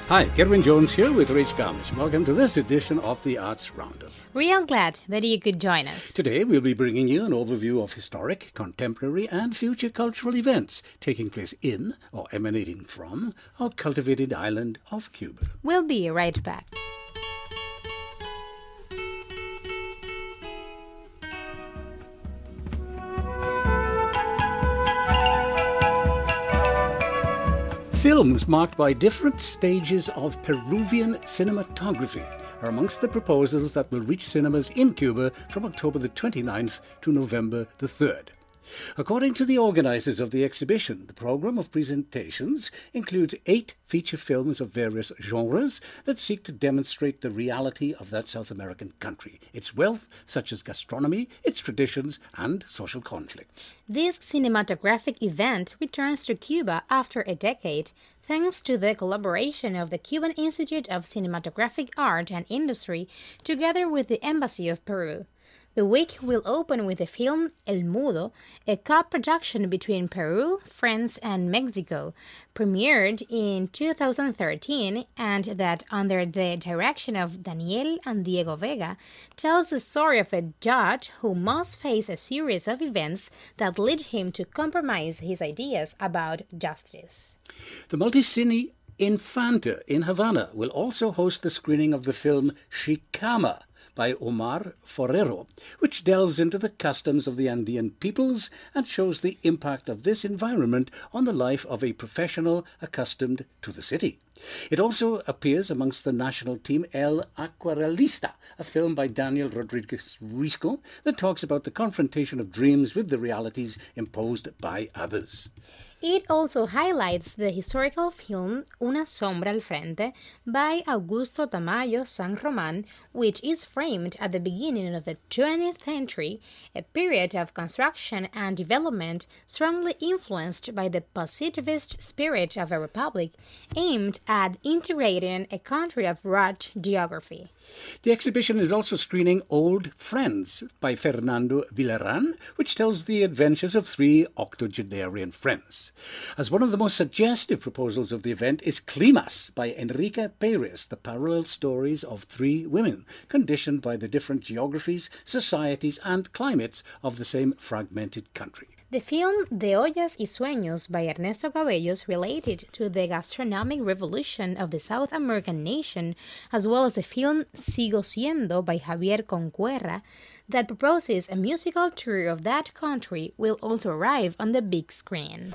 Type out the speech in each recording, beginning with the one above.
Hi, Kerwin Jones here with Rich Gums. Welcome to this edition of the Arts Roundup. Real glad that you could join us. Today we'll be bringing you an overview of historic, contemporary and future cultural events taking place in or emanating from our cultivated island of Cuba. We'll be right back. Films marked by different stages of Peruvian cinematography are amongst the proposals that will reach cinemas in Cuba from October the 29th to November the 3rd. According to the organizers of the exhibition, the program of presentations includes 8 feature films of various genres that seek to demonstrate the reality of that South American country, its wealth, such as gastronomy, its traditions, and social conflicts. This cinematographic event returns to Cuba after a decade, thanks to the collaboration of the Cuban Institute of Cinematographic Art and Industry together with the Embassy of Peru. The week will open with the film El Mudo, a co-production between Peru, France, and Mexico, premiered in 2013 and that, under the direction of Daniel and Diego Vega, tells the story of a judge who must face a series of events that lead him to compromise his ideas about justice. The Multicine Infanta in Havana will also host the screening of the film Chicama by Omar Forero, which delves into the customs of the Andean peoples and shows the impact of this environment on the life of a professional accustomed to the city. It also appears amongst the national team El Aquarelista, a film by Daniel Rodriguez Risco that talks about the confrontation of dreams with the realities imposed by others. It also highlights the historical film Una sombra al frente by Augusto Tamayo San Román, which is framed at the beginning of the 20th century, a period of construction and development strongly influenced by the positivist spirit of a republic aimed at integrating a country of rugged geography. The exhibition is also screening Old Friends by Fernando Villarán, which tells the adventures of 3 octogenarian friends. As one of the most suggestive proposals of the event is Climas by Enrique Pérez, the parallel stories of 3 women, conditioned by the different geographies, societies and climates of the same fragmented country. The film De Ollas y Sueños by Ernesto Cabellos related to the gastronomic revolution of the South American nation, as well as the film Sigo Siendo by Javier Conquerra, that proposes a musical tour of that country, will also arrive on the big screen.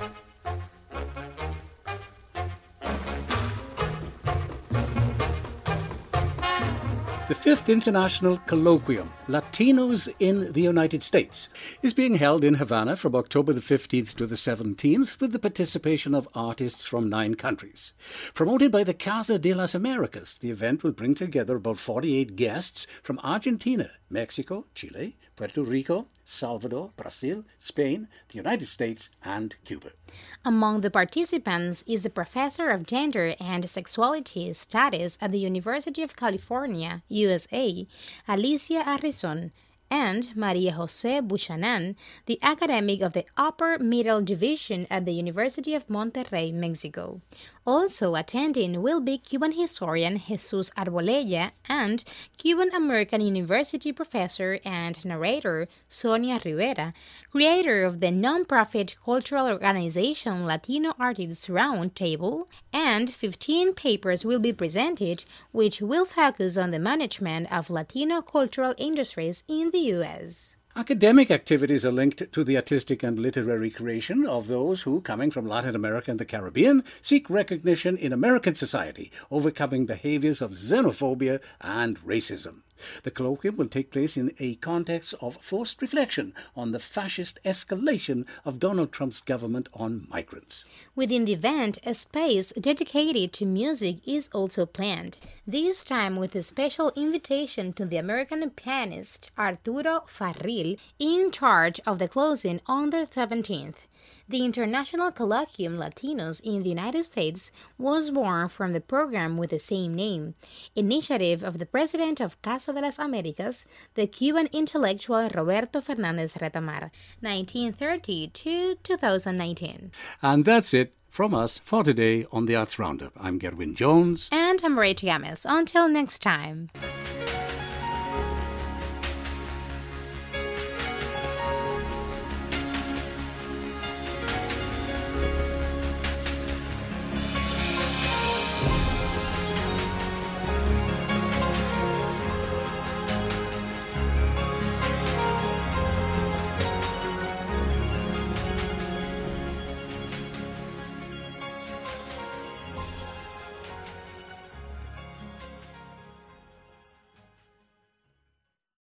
The 5th International Colloquium, Latinos in the United States, is being held in Havana from October the 15th to the 17th with the participation of artists from 9 countries. Promoted by the Casa de las Americas, the event will bring together about 48 guests from Argentina, Mexico, Chile, Puerto Rico, Salvador, Brazil, Spain, the United States, and Cuba. Among the participants is the professor of gender and sexuality studies at the University of California, USA, Alicia Arrizon, and Maria Jose Buchanan, the academic of the Upper Middle Division at the University of Monterrey, Mexico. Also attending will be Cuban historian Jesus Arbolella and Cuban-American University professor and narrator Sonia Rivera, creator of the nonprofit cultural organization Latino Artists Roundtable, and 15 papers will be presented, which will focus on the management of Latino cultural industries in the U.S. Academic activities are linked to the artistic and literary creation of those who, coming from Latin America and the Caribbean, seek recognition in American society, overcoming behaviors of xenophobia and racism. The colloquium will take place in a context of forced reflection on the fascist escalation of Donald Trump's government on migrants. Within the event, a space dedicated to music is also planned, this time with a special invitation to the American pianist Arturo Farril, in charge of the closing on the 17th. The International Colloquium Latinos in the United States was born from the program with the same name, initiative of the president of Casa de las Americas, the Cuban intellectual Roberto Fernández Retamar, 1930 to 2019. And that's it from us for today on the Arts Roundup. I'm Gerwin Jones. And I'm Rachel Yames. Until next time.